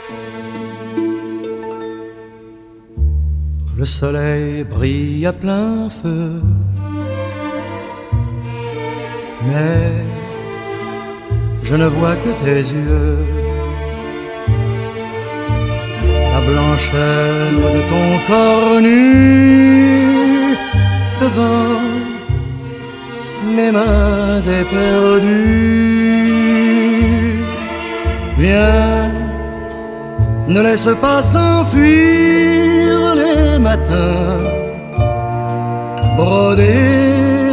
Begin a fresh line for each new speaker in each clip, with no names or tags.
Le soleil brille à plein feu, mais je ne vois que tes yeux. La blancheur de ton corps nu devant mes mains éperdues. Viens, ne laisse pas s'enfuir les matins brodés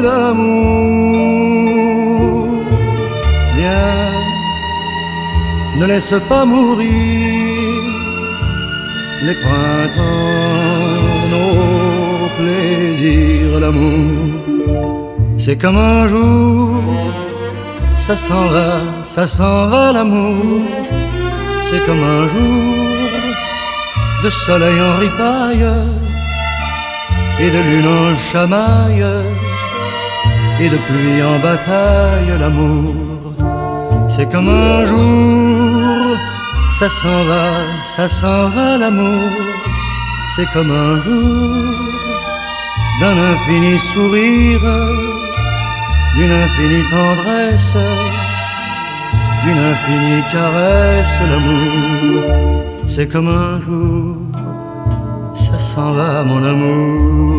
d'amour. Viens, ne laisse pas mourir les printemps de nos plaisirs. L'amour, c'est comme un jour, ça s'en va l'amour. C'est comme un jour de soleil en ripaille et de lune en chamaille et de pluie en bataille. L'amour, c'est comme un jour, ça s'en va l'amour. C'est comme un jour d'un infini sourire, d'une infinie tendresse, d'une infinie caresse. L'amour, c'est comme un jour, ça s'en va mon amour.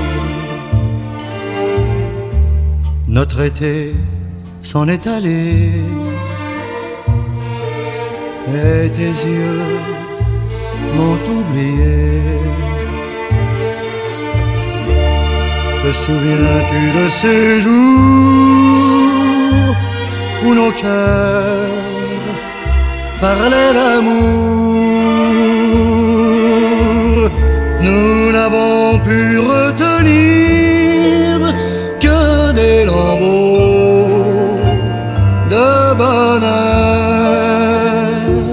Notre été s'en est allé et tes yeux m'ont oublié. Te souviens-tu de ces jours où nos cœurs parlaient d'amour? Nous n'avons pu retenir que des lambeaux de bonheur.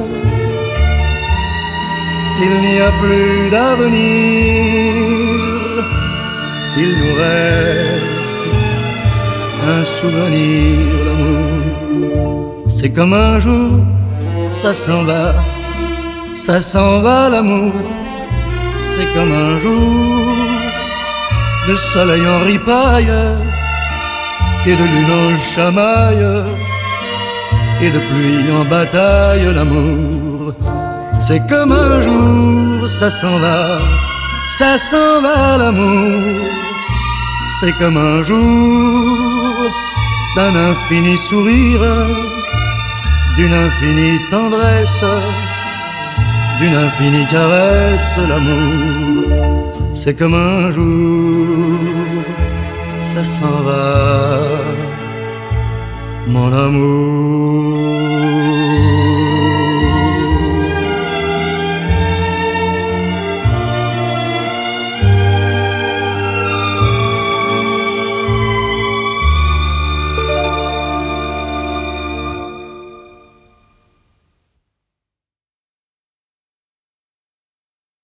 S'il n'y a plus d'avenir, il nous reste un souvenir d'amour. C'est comme un jour, ça s'en va l'amour. C'est comme un jour de soleil en ripaille et de lune en chamaille et de pluie en bataille. L'amour, c'est comme un jour, ça s'en va l'amour. C'est comme un jour d'un infini sourire, d'une infinie tendresse, d'une infinie caresse. L'amour, c'est comme un jour, ça s'en va mon amour.